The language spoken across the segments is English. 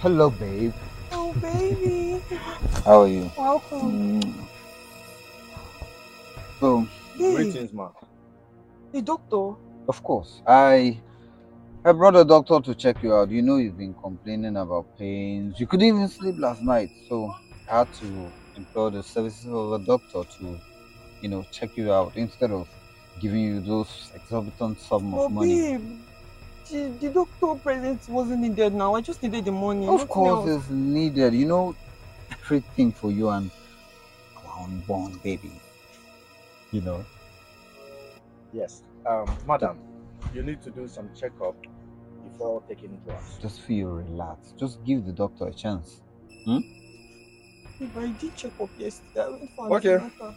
Hello, babe. Oh, baby. How are you? Welcome. So, Hey, Greetings, man. the doctor. of course, I brought a doctor to check you out. You know, you've been complaining about pains. You couldn't even sleep last night, so I had to employ the services of a doctor to, check you out instead of giving you those exorbitant sum of But, money. babe, the doctor presence wasn't needed now. I just needed the money, Of nothing course, else. it's needed. Great thing for you and our unborn baby. You know. Yes. Madam, you need to do some checkup before taking drugs. Just feel relaxed. Just give the doctor a chance. Hmm? Babe, I did check up yesterday. I went for Okay. antenatal.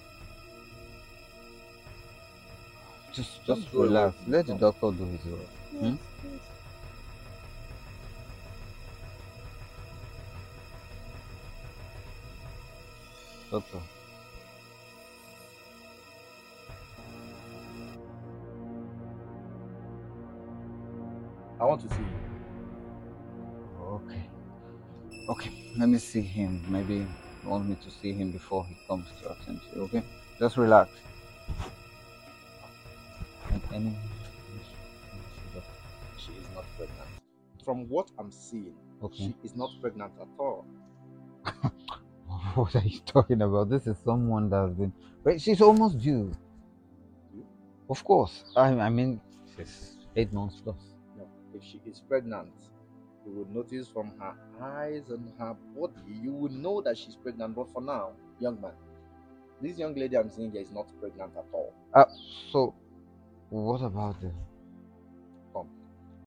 Just Don't go away relax. from the Let the phone. doctor do his work. Yes, Hmm? yes. Doctor. I want to see you. Okay. Okay. Let me see him. Maybe you want me to see him before he comes to attend to you. Okay. Just relax. Any. She is not pregnant. From what I'm seeing, Okay. she is not pregnant at all. What are you talking about? This is someone that has been. Wait, she's almost due. You? Of course. I mean, she's 8 months plus. No. If she is pregnant, you will notice from her eyes and her body, you will know that she's pregnant. But for now, young man, this young lady I'm seeing here is not pregnant at all. So what about the